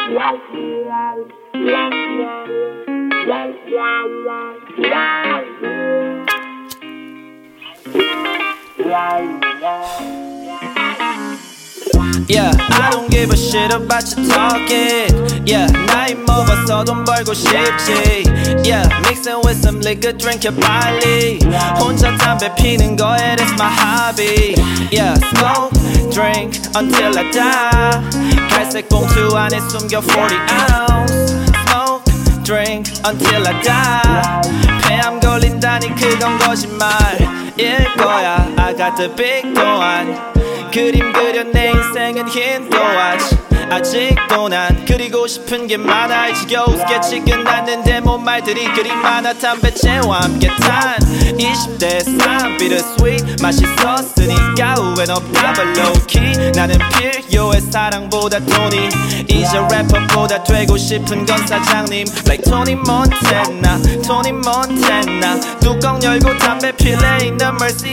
Yeah, I don't give a shit about you talking. Yeah, 나이 먹어서 돈 벌고 싶지. Yeah, mixing with some liquor, drink your 빨리. 혼자 담배 피는 거에 that's my hobby. Yeah, smoke, drink until I die. 갈색 봉투 안에 숨겨 40 ounce. Smoke, drink until I die. 폐암 걸린다니 그건 거짓말일 거야. I got the big 동안. 그림 그려 내 인생은 흰 또아치. 아직도 난 그리고 싶은 게 많아. 지겨우 스케치 끝났는데 뭔 말들이 그리 많아. 담배채와 함께 탄 20대 삶 bittersweet 맛있었으니까 후회는 없다 but low key. 나는 필요해 사랑보다 돈이. 이제 래퍼보다 되고 싶은 건 사장님 like Tony Montana. Tony Montana. 뚜껑 열고 담배 필래 있는 Mercy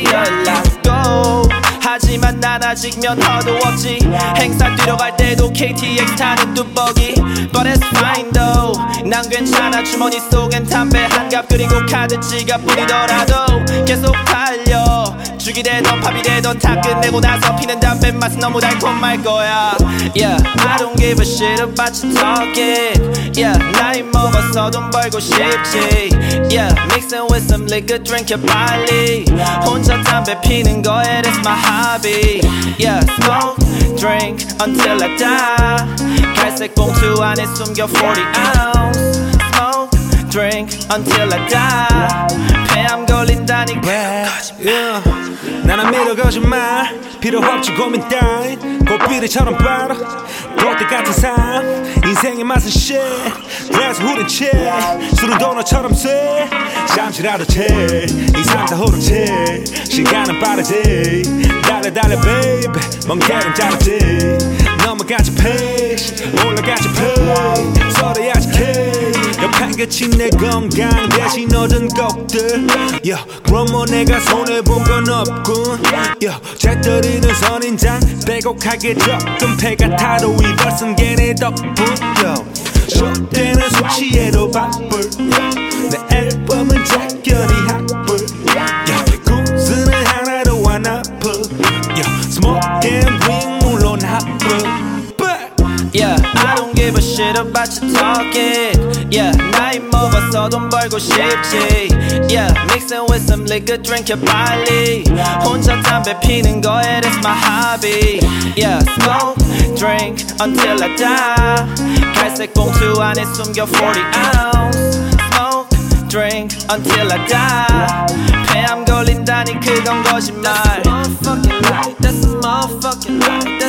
연락고. 하지만 난 아직 면허도 없지. 행사 뛰러 갈 때도 KTX 타는 뚜벅이. But it's fine though. 난 괜찮아. 주머니 속엔 담배 한 갑 그리고 카드 지갑뿐이더라도 계속 달려. 죽이 되던 밥이 되던 다 끝내고 나서 피는 담배 맛은 너무 달콤할 거야. Yeah, I don't give a shit about you talking. Yeah, 나이 먹어서 돈 벌고 싶지. Yeah, mixing with some liquor, drink your 빨리. 혼자 담배 피는 거에 that's my hobby. Yeah, smoke, drink until I die. 갈색 봉투 안에 숨겨 40 ounce. Smoke, drink until I die. 폐암 걸린다니 yeah. 나는 믿어 거짓말 필요 없지 고민 따위. 꽃비리처럼 빨아 롯데 같은 삶. 인생의 맛은 shit. 그래서 후린 채 술은 도너처럼 쎄. 잠시라도 채이 삶사 호르채. 시간은 빠르지. 달려 달려 baby 멍게는 자르지. 넘어가지 페이지 올라가지 페이. 서로 야직해 옆판 끝이 내 건강 대신 얻은 곡들. yeah, 그럼 뭐 내가 손해본 건 없군. yeah, 재떨이는 선인장 빼곡하게 적금 패가 타도 이벌쓴 게 내 덕분. 쇼 때는 술 취해도 바쁠. 내 앨범은 작견이 학불. 구스는 하나도 안 아프. smoke and drink 물론 하프. Yeah, I don't give a shit about you talking. Yeah, 나이 먹어서 돈 벌고 싶지. Yeah, mixing with some liquor, drink your 빨리. 혼자 담배 피는 거에 that's my hobby. Yeah, smoke, drink until I die. 갈색 봉투 안에 숨겨 40 ounce. Smoke, drink until I die. 폐암 걸린다니 그건 거짓말. That's a motherfucking lie. That's a motherfucking lie.